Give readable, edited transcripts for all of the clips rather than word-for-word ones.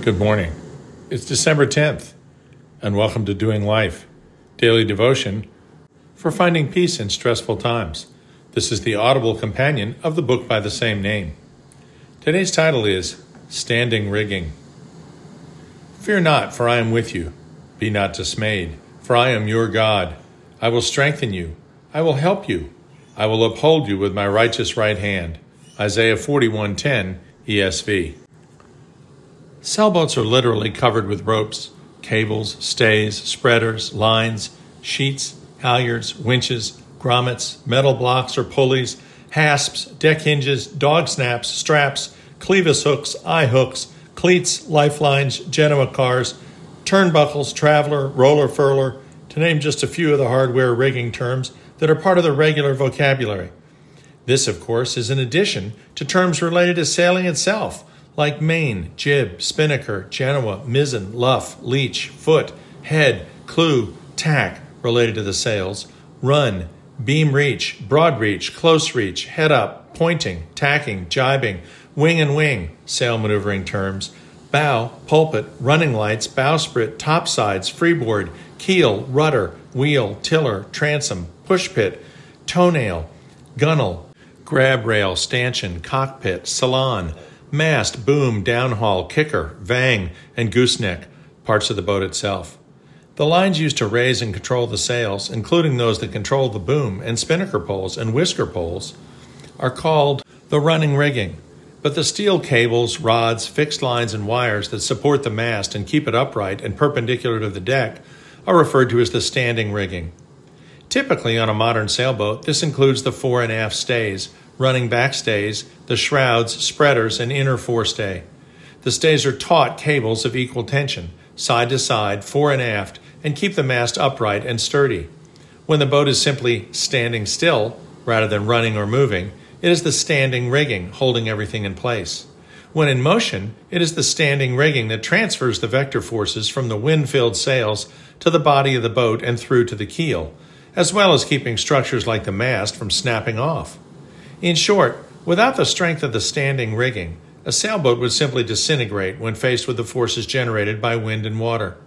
Good morning. It's December 10th, and welcome to Doing Life, daily devotion for finding peace in stressful times. This is the audible companion of the book by the same name. Today's title is Standing Rigging. Fear not, for I am with you. Be not dismayed, for I am your God. I will strengthen you. I will help you. I will uphold you with my righteous right hand. Isaiah 41:10, ESV. Sailboats are literally covered with ropes, cables, stays, spreaders, lines, sheets, halyards, winches, grommets, metal blocks or pulleys, hasps, deck hinges, dog snaps, straps, clevis hooks, eye hooks, cleats, lifelines, Genoa cars, turnbuckles, traveler, roller furler, to name just a few of the hardware rigging terms that are part of the regular vocabulary. This, of course, is in addition to terms related to sailing itself, like main, jib, spinnaker, Genoa, mizzen, luff, leech, foot, head, clew, tack, related to the sails, run, beam reach, broad reach, close reach, head up, pointing, tacking, jibing, wing and wing, sail maneuvering terms, bow, pulpit, running lights, bowsprit, topsides, freeboard, keel, rudder, wheel, tiller, transom, pushpit, toenail, gunwale, grab rail, stanchion, cockpit, salon, mast, boom, downhaul, kicker, vang, and gooseneck, parts of the boat itself. The lines used to raise and control the sails, including those that control the boom and spinnaker poles and whisker poles, are called the running rigging. But the steel cables, rods, fixed lines, and wires that support the mast and keep it upright and perpendicular to the deck are referred to as the standing rigging. Typically on a modern sailboat, this includes the fore and aft stays, running back stays, the shrouds, spreaders, and inner forestay. The stays are taut cables of equal tension, side to side, fore and aft, and keep the mast upright and sturdy. When the boat is simply standing still, rather than running or moving, it is the standing rigging holding everything in place. When in motion, it is the standing rigging that transfers the vector forces from the wind-filled sails to the body of the boat and through to the keel, as well as keeping structures like the mast from snapping off. In short, without the strength of the standing rigging, a sailboat would simply disintegrate when faced with the forces generated by wind and water.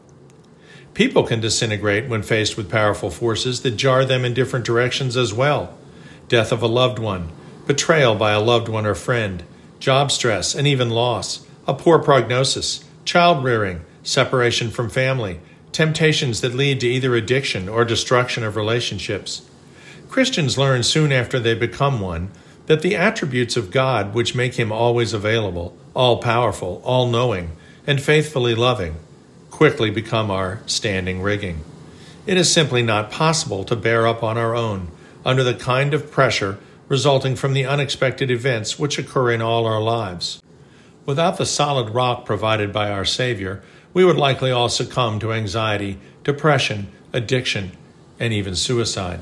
People can disintegrate when faced with powerful forces that jar them in different directions as well. Death of a loved one, betrayal by a loved one or friend, job stress and even loss, a poor prognosis, child rearing, separation from family, temptations that lead to either addiction or destruction of relationships. Christians learn soon after they become one that the attributes of God which make him always available, all-powerful, all-knowing, and faithfully loving quickly become our standing rigging. It is simply not possible to bear up on our own under the kind of pressure resulting from the unexpected events which occur in all our lives. Without the solid rock provided by our Savior, we would likely all succumb to anxiety, depression, addiction, and even suicide.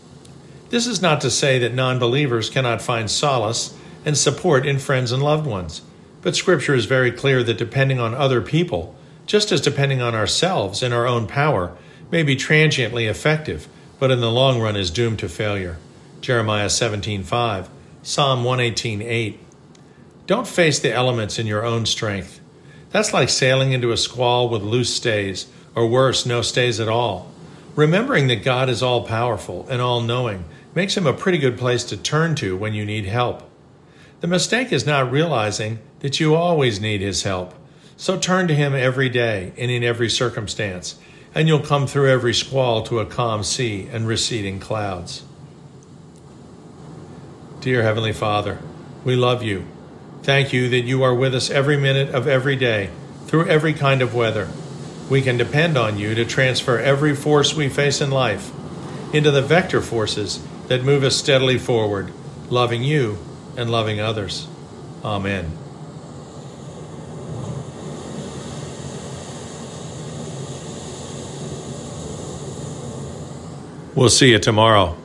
This is not to say that non-believers cannot find solace and support in friends and loved ones, but Scripture is very clear that depending on other people, just as depending on ourselves and our own power, may be transiently effective, but in the long run is doomed to failure. Jeremiah 17:5, Psalm 118:8. Don't face the elements in your own strength. That's like sailing into a squall with loose stays, or worse, no stays at all. Remembering that God is all-powerful and all-knowing makes him a pretty good place to turn to when you need help. The mistake is not realizing that you always need his help. So turn to him every day and in every circumstance, and you'll come through every squall to a calm sea and receding clouds. Dear Heavenly Father, we love you. Thank you that you are with us every minute of every day, through every kind of weather. We can depend on you to transfer every force we face in life into the vector forces that move us steadily forward, loving you and loving others. Amen. We'll see you tomorrow.